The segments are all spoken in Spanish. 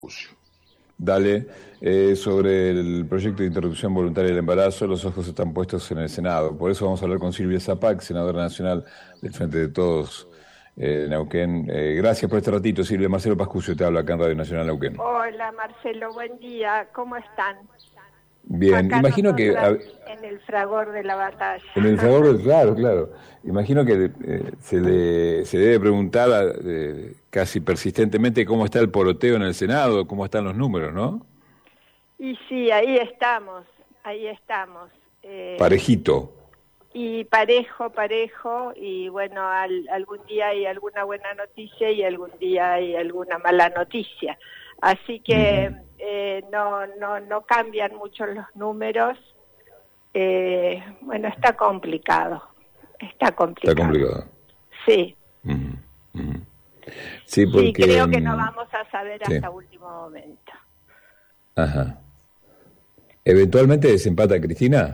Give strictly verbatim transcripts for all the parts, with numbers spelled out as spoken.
Dale, eh, sobre el proyecto de interrupción voluntaria del embarazo, los ojos están puestos en el Senado. Por eso vamos a hablar con Silvia Zapac, senadora nacional del Frente de Todos eh, de Neuquén. Eh, gracias por este ratito, Silvia. Marcelo Pascucio te habla acá en Radio Nacional Neuquén. Hola, Marcelo, buen día. ¿Cómo están? Bien, Acá imagino que... A, en el fragor de la batalla. En el fragor del... Claro, claro. Imagino que eh, se, le, se debe preguntar eh, casi persistentemente cómo está el poroteo en el Senado, cómo están los números, ¿no? Y sí, ahí estamos, ahí estamos. Eh, Parejito. Y parejo, parejo, y bueno, al, algún día hay alguna buena noticia y algún día hay alguna mala noticia. Así que uh-huh. eh, no, no, no cambian mucho los números. Eh, bueno, está complicado, está complicado. Está complicado. Sí. Uh-huh. Uh-huh. Sí, porque, sí, creo que no vamos a saber sí. hasta último momento. Ajá. ¿Eventualmente desempata Cristina?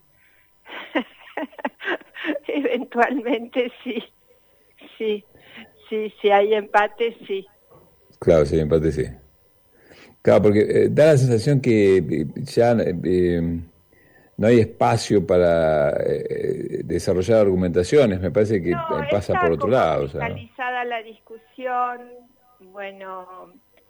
Eventualmente sí, sí, sí, si hay empate, sí. Claro, si hay empate, sí. Claro, porque eh, da la sensación que eh, ya eh, no hay espacio para eh, desarrollar argumentaciones, me parece que no, pasa por otro lado. Está cristalizada, o sea, la discusión, bueno,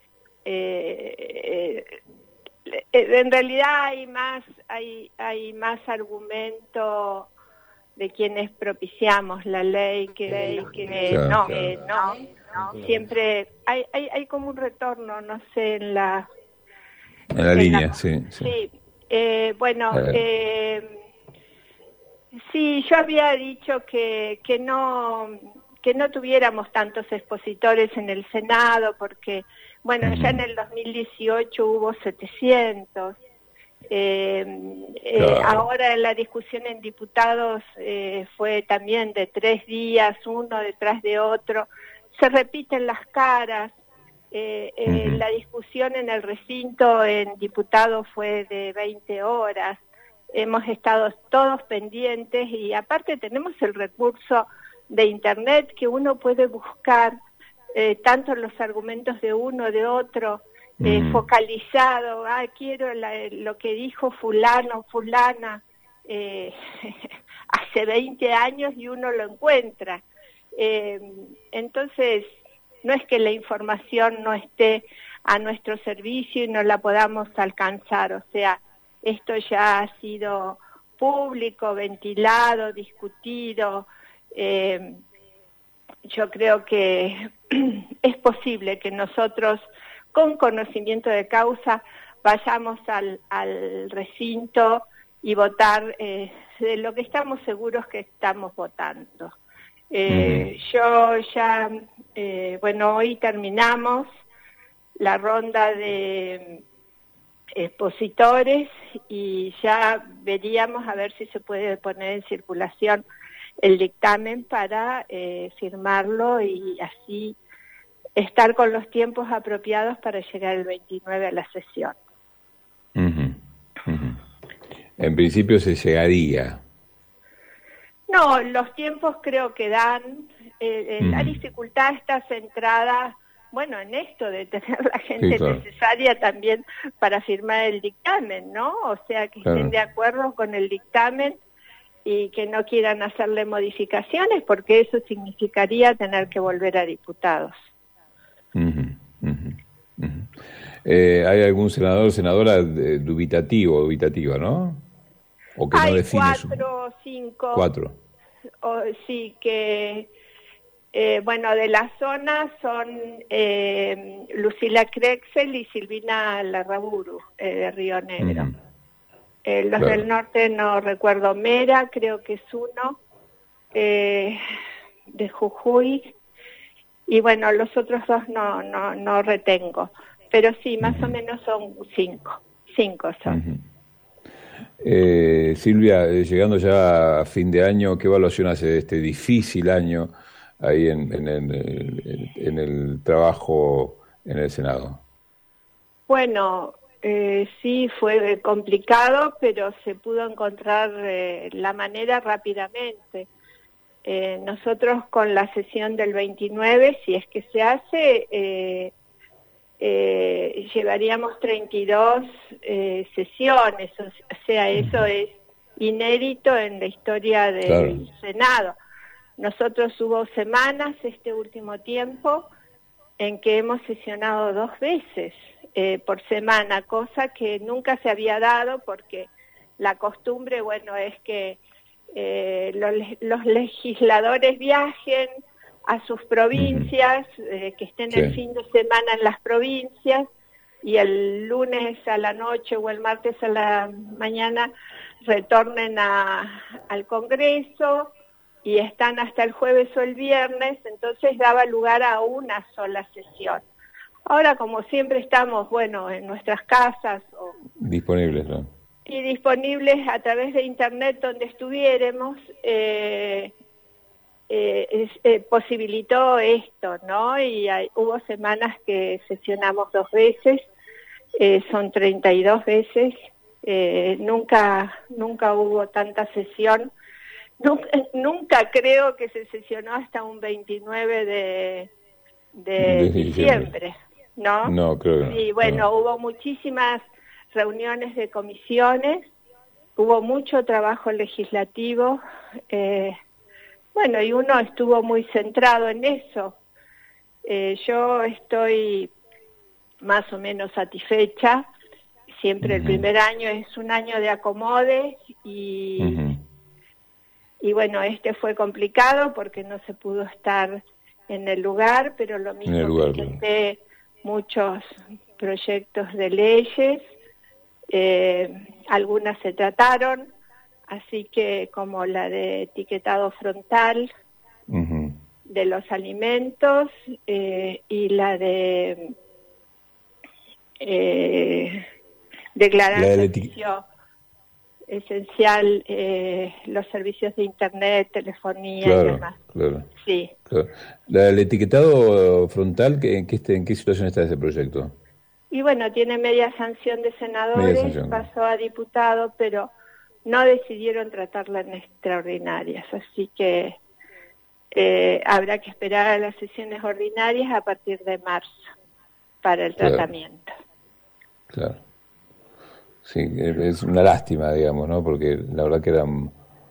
eh, eh, en realidad hay más, hay, hay más argumento de quienes propiciamos la ley que, ley, que claro, no, claro. Eh, no, no, siempre hay, hay, hay como un retorno, no sé, en la... En la en línea, la, sí. Sí, sí. Eh, bueno, eh. Eh, sí, yo había dicho que, que no que no tuviéramos tantos expositores en el Senado, porque, bueno, uh-huh. ya en el dos mil dieciocho hubo setecientos. Eh, eh, claro. Ahora en la discusión en diputados eh, fue también de tres días, uno detrás de otro, se repiten las caras, eh, eh, uh-huh. La discusión en el recinto en diputados fue de veinte horas, hemos estado todos pendientes y aparte tenemos el recurso de internet que uno puede buscar eh, tanto los argumentos de uno, de otro, Eh, mm. focalizado, ah, quiero la, lo que dijo fulano, fulana, eh, hace veinte años y uno lo encuentra. Eh, entonces, no es que la información no esté a nuestro servicio y no la podamos alcanzar, o sea, esto ya ha sido público, ventilado, discutido. Eh, yo creo que es posible que nosotros con conocimiento de causa, vayamos al, al recinto y votar eh, de lo que estamos seguros que estamos votando. Eh, mm. Yo ya, eh, bueno, hoy terminamos la ronda de expositores y ya veríamos a ver si se puede poner en circulación el dictamen para eh, firmarlo y así estar con los tiempos apropiados para llegar el veintinueve a la sesión. Uh-huh. Uh-huh. En principio se llegaría. No, los tiempos creo que dan. Eh, uh-huh. La dificultad está centrada, bueno, en esto de tener la gente sí, claro. necesaria también para firmar el dictamen, ¿no? O sea, que claro. estén de acuerdo con el dictamen y que no quieran hacerle modificaciones, porque eso significaría tener que volver a diputados. Uh-huh, uh-huh, uh-huh. Eh, ¿Hay algún senador o senadora eh, dubitativo o dubitativa, no? ¿O que Hay no define cuatro o su... cinco. Cuatro. O, sí, que, eh, bueno, de la zona son eh, Lucila Crexel y Silvina Larraburu, eh, de Río Negro. Uh-huh. Eh, los claro. del norte no recuerdo, Mera creo que es uno, eh, de Jujuy. Y bueno, los otros dos no no no retengo, pero sí, más uh-huh. o menos son cinco, cinco son. Uh-huh. eh, Silvia, eh, llegando ya a fin de año, ¿qué evaluación hace de este difícil año ahí en, en, en, en, en el trabajo en el Senado? Bueno, eh, sí fue complicado, pero se pudo encontrar eh, la manera rápidamente. Eh, nosotros con la sesión del veintinueve, si es que se hace, eh, eh, llevaríamos treinta y dos eh, sesiones, o sea, eso es inédito en la historia del claro. Senado. Nosotros hubo semanas este último tiempo en que hemos sesionado dos veces eh, por semana, cosa que nunca se había dado porque la costumbre, bueno, es que eh, los, los legisladores viajen a sus provincias, eh, que estén sí. el fin de semana en las provincias y el lunes a la noche o el martes a la mañana retornen a, al Congreso y están hasta el jueves o el viernes, entonces daba lugar a una sola sesión. Ahora, como siempre estamos, bueno, en nuestras casas o, disponibles, ¿no? Y disponibles a través de internet donde estuviéramos, eh, eh, es, eh, posibilitó esto, ¿no? Y hay, hubo semanas que sesionamos dos veces, eh, son treinta y dos veces, eh, nunca, nunca hubo tanta sesión. Nunca, nunca creo que se sesionó hasta un veintinueve de, de, de diciembre. diciembre, ¿no? No, creo que no. Y bueno, no. hubo muchísimas reuniones de comisiones, hubo mucho trabajo legislativo, eh, bueno, y uno estuvo muy centrado en eso. Eh, yo estoy más o menos satisfecha, siempre uh-huh. el primer año es un año de acomode y... Uh-huh. Y bueno, este fue complicado porque no se pudo estar en el lugar, pero lo mismo lugar, presenté claro. muchos proyectos de leyes, eh, algunas se trataron, así que como la de etiquetado frontal uh-huh. de los alimentos eh, y la de eh, declarar la de servicio esencial, eh, los servicios de internet, telefonía claro, y demás. Claro, sí. claro. La, el etiquetado frontal, ¿en qué, ¿en qué situación está ese proyecto? Y bueno, tiene media sanción de senadores, sanción. Pasó a diputado, pero no decidieron tratarla en extraordinarias, así que eh, habrá que esperar a las sesiones ordinarias a partir de marzo para el claro. tratamiento. Claro. Sí, es una lástima, digamos, ¿no? Porque la verdad que era un,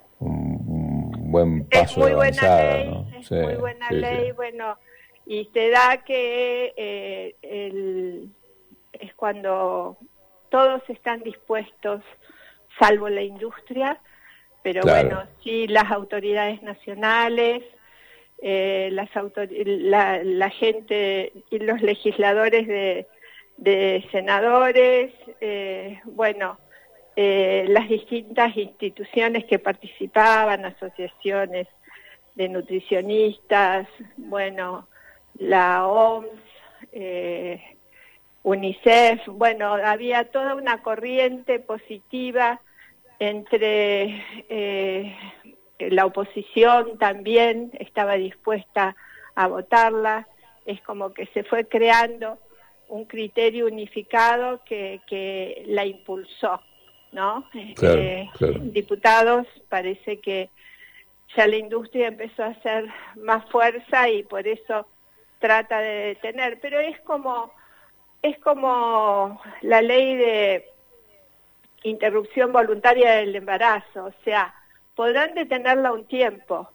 un buen paso es muy de avanzada, buena ley, ¿no? Es sí, muy buena sí, ley, sí. bueno, y se da que eh, el, es cuando todos están dispuestos, salvo la industria, pero claro. bueno, sí las autoridades nacionales, eh, las autor la, la gente y los legisladores de de senadores, eh, bueno, eh, las distintas instituciones que participaban, asociaciones de nutricionistas, bueno, la O M S, eh, UNICEF, bueno, había toda una corriente positiva entre eh, la oposición también estaba dispuesta a votarla, es como que se fue creando un criterio unificado que, que la impulsó, ¿no? Claro, eh, claro. Diputados, parece que ya la industria empezó a hacer más fuerza y por eso trata de detener, pero es como, es como la ley de interrupción voluntaria del embarazo, o sea, podrán detenerla un tiempo,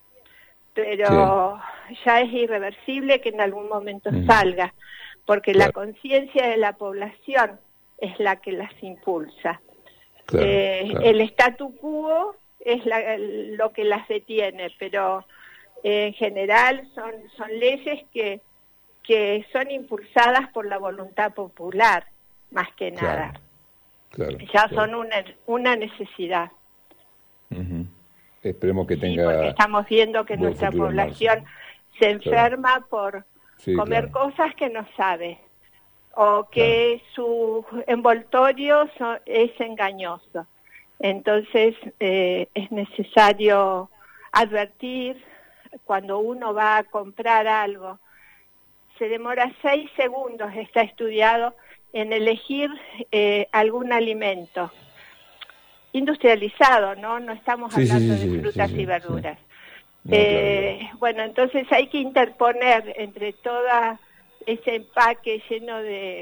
pero sí. ya es irreversible que en algún momento mm. salga, porque claro. la conciencia de la población es la que las impulsa. Claro, eh, claro. El statu quo es la, lo que las detiene, pero eh, en general son, son leyes que, que son impulsadas por la voluntad popular, más que nada. Claro, claro, ya claro. son una, una necesidad. Uh-huh. Esperemos que tenga... Sí, porque estamos viendo que nuestra población se enferma claro. por... Sí, comer claro. cosas que no sabe, o que claro. su envoltorio so, es engañoso. Entonces eh, es necesario advertir cuando uno va a comprar algo. Se demora seis segundos, está estudiado, en elegir eh, algún alimento industrializado, ¿no? No estamos sí, hablando sí, sí, de frutas sí, sí, y verduras. sí. No, eh, claro. Bueno, entonces hay que interponer entre toda ese empaque lleno de,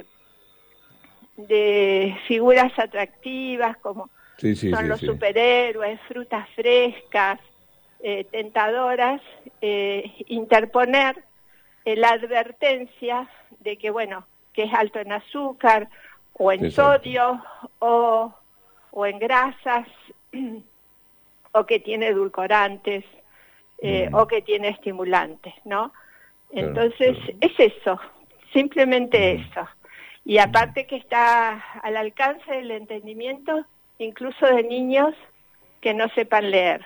de figuras atractivas como sí, sí, son sí, los sí. superhéroes, frutas frescas, eh, tentadoras, eh, interponer eh, la advertencia de que, bueno, que es alto en azúcar o en Exacto. sodio o, o en grasas o que tiene edulcorantes eh, Mm. o que tiene estimulantes, ¿no? Claro, Entonces, claro. es eso, simplemente Mm. eso. Y aparte que está al alcance del entendimiento incluso de niños que no sepan leer.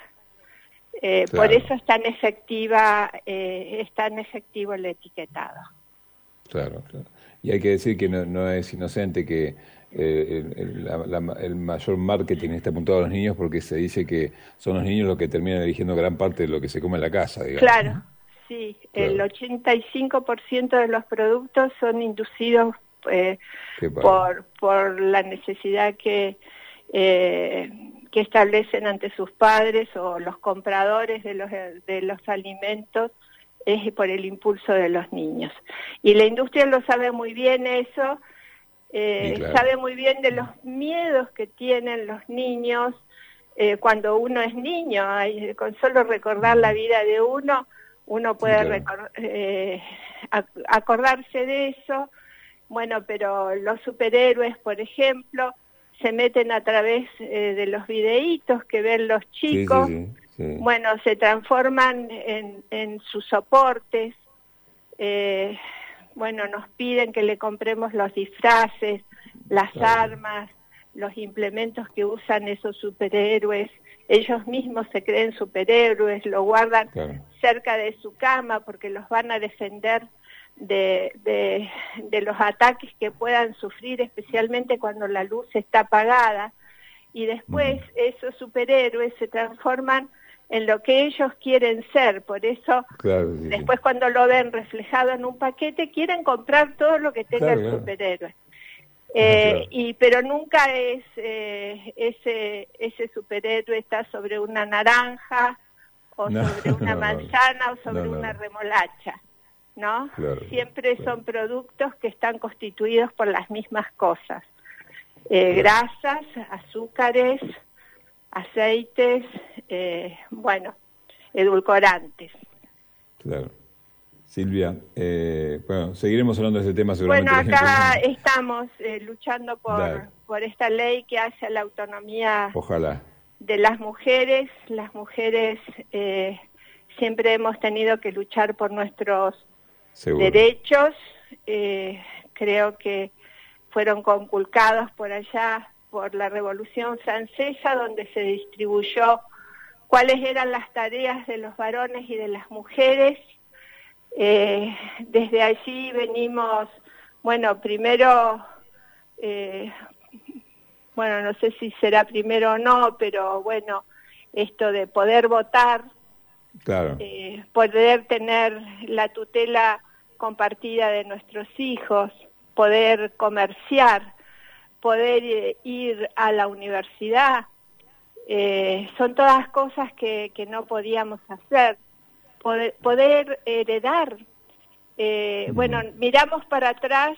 Eh, Claro. por eso es tan efectiva, eh, es tan efectivo el etiquetado. Claro, claro. Y hay que decir que no, no es inocente que eh, el, el, la, la, el mayor marketing está apuntado a los niños porque se dice que son los niños los que terminan eligiendo gran parte de lo que se come en la casa, digamos. Claro, ¿no? sí, Claro. el ochenta y cinco por ciento de los productos son inducidos eh, por, por la necesidad que, eh, que establecen ante sus padres o los compradores de los, de los alimentos, es por el impulso de los niños. Y la industria lo sabe muy bien eso, eh, claro. sabe muy bien de los miedos que tienen los niños eh, cuando uno es niño. Hay, con solo recordar la vida de uno, uno puede sí, claro. eh, acordarse de eso. Bueno, pero los superhéroes, por ejemplo, se meten a través eh, de los videitos que ven los chicos. Sí, sí, sí. Sí. Bueno, se transforman en, en sus soportes, eh, bueno, nos piden que le compremos los disfraces, las claro. armas, los implementos que usan esos superhéroes, ellos mismos se creen superhéroes, lo guardan claro. cerca de su cama porque los van a defender de, de, de los ataques que puedan sufrir, especialmente cuando la luz está apagada, y después uh-huh. esos superhéroes se transforman en lo que ellos quieren ser, por eso claro, sí, después sí. cuando lo ven reflejado en un paquete quieren comprar todo lo que tenga claro, el superhéroe. Eh, claro. y pero nunca es eh, ese ese superhéroe está sobre una naranja o no, sobre una no, manzana no, o sobre no, una remolacha, ¿no? Claro, Siempre claro. son productos que están constituidos por las mismas cosas, eh, claro. grasas, azúcares, aceites, eh, bueno, edulcorantes. Claro. Silvia, eh, bueno, seguiremos hablando de ese tema seguramente. Bueno, acá estamos eh, luchando por, por esta ley que hace a la autonomía Ojalá. de las mujeres. Las mujeres eh, siempre hemos tenido que luchar por nuestros Seguro. derechos. Eh, creo que fueron conculcados por allá por la Revolución Francesa, donde se distribuyó cuáles eran las tareas de los varones y de las mujeres. Eh, desde allí venimos, bueno, primero, eh, bueno, no sé si será primero o no, pero bueno, esto de poder votar, claro. eh, poder tener la tutela compartida de nuestros hijos, poder comerciar, poder eh, ir a la universidad, eh, son todas cosas que, que no podíamos hacer. Poder, poder heredar, eh, mm. bueno, miramos para atrás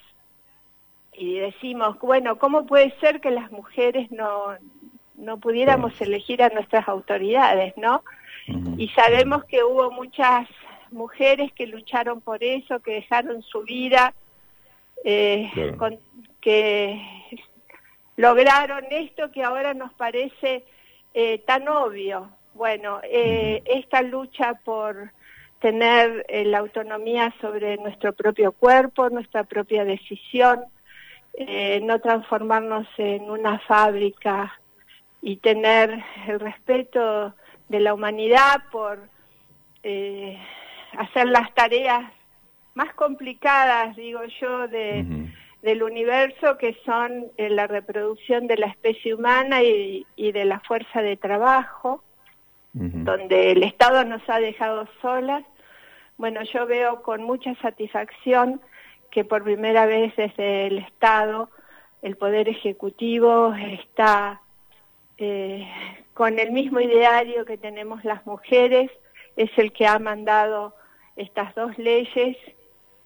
y decimos, bueno, ¿cómo puede ser que las mujeres no, no pudiéramos claro. elegir a nuestras autoridades, no? Mm. Y sabemos que hubo muchas mujeres que lucharon por eso, que dejaron su vida, eh, claro. con, que lograron esto que ahora nos parece eh, tan obvio. Bueno, eh, uh-huh. esta lucha por tener eh, la autonomía sobre nuestro propio cuerpo, nuestra propia decisión, eh, no transformarnos en una fábrica y tener el respeto de la humanidad por eh, hacer las tareas más complicadas, digo yo, de, uh-huh. del universo, que son eh, la reproducción de la especie humana y, y de la fuerza de trabajo. Uh-huh. Donde el Estado nos ha dejado solas. Bueno, yo veo con mucha satisfacción que por primera vez desde el Estado el Poder Ejecutivo está eh, con el mismo ideario que tenemos las mujeres, es el que ha mandado estas dos leyes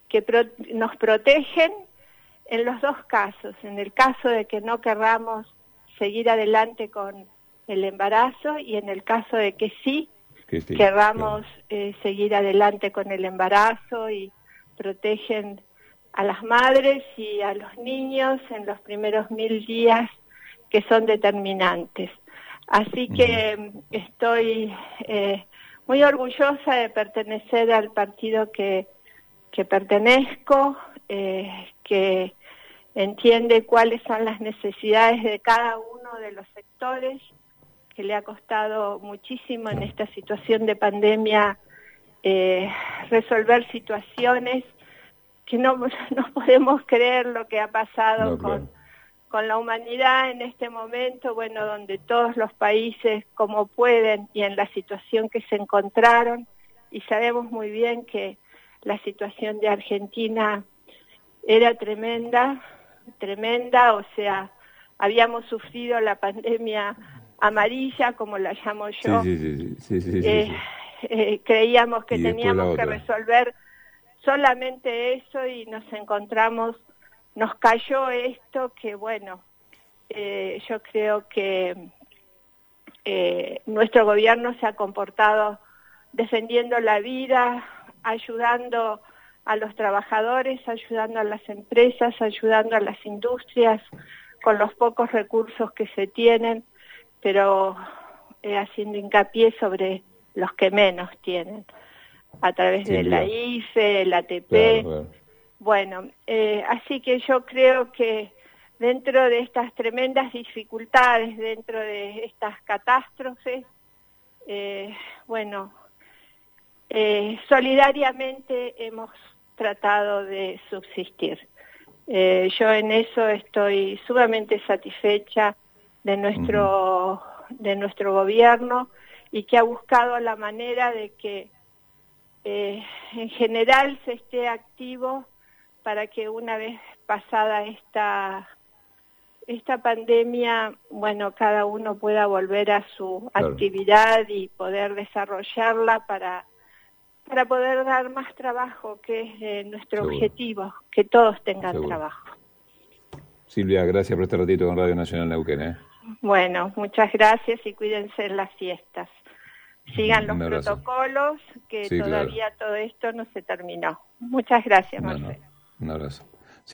que pro, nos protegen en los dos casos, en el caso de que no querramos seguir adelante con el embarazo y en el caso de que sí, que sí querramos claro. eh, seguir adelante con el embarazo, y protegen a las madres y a los niños en los primeros mil días que son determinantes. Así que uh-huh. estoy eh, muy orgullosa de pertenecer al partido que, que pertenezco, eh, que entiende cuáles son las necesidades de cada uno de los sectores, que le ha costado muchísimo en esta situación de pandemia eh, resolver situaciones que no, no podemos creer lo que ha pasado no, con, claro. con la humanidad en este momento, bueno, donde todos los países como pueden y en la situación que se encontraron, y sabemos muy bien que la situación de Argentina era tremenda, tremenda, o sea, habíamos sufrido la pandemia amarilla, como la llamo yo. Sí, sí, sí, sí, sí, sí, eh, sí. Eh, creíamos que teníamos que resolver solamente eso y nos encontramos, nos cayó esto que bueno, eh, yo creo que eh, nuestro gobierno se ha comportado defendiendo la vida, ayudando a los trabajadores, ayudando a las empresas, ayudando a las industrias con los pocos recursos que se tienen, pero eh, haciendo hincapié sobre los que menos tienen, a través sí, de la I F E, el A T P. Claro, claro. Bueno, eh, así que yo creo que dentro de estas tremendas dificultades, dentro de estas catástrofes, eh, bueno, eh, solidariamente hemos tratado de subsistir. Eh, yo en eso estoy sumamente satisfecha de nuestro, uh-huh. de nuestro gobierno, y que ha buscado la manera de que eh, en general se esté activo para que una vez pasada esta, esta pandemia, bueno, cada uno pueda volver a su claro. actividad y poder desarrollarla para, para poder dar más trabajo, que es eh, nuestro Seguro. objetivo, que todos tengan Seguro. trabajo. Silvia, gracias por este ratito con Radio Nacional Neuquén. ¿eh? Bueno, muchas gracias y cuídense en las fiestas. Sigan los protocolos, que sí, todavía claro. todo esto no se terminó. Muchas gracias, Marcelo. No, no. Un abrazo.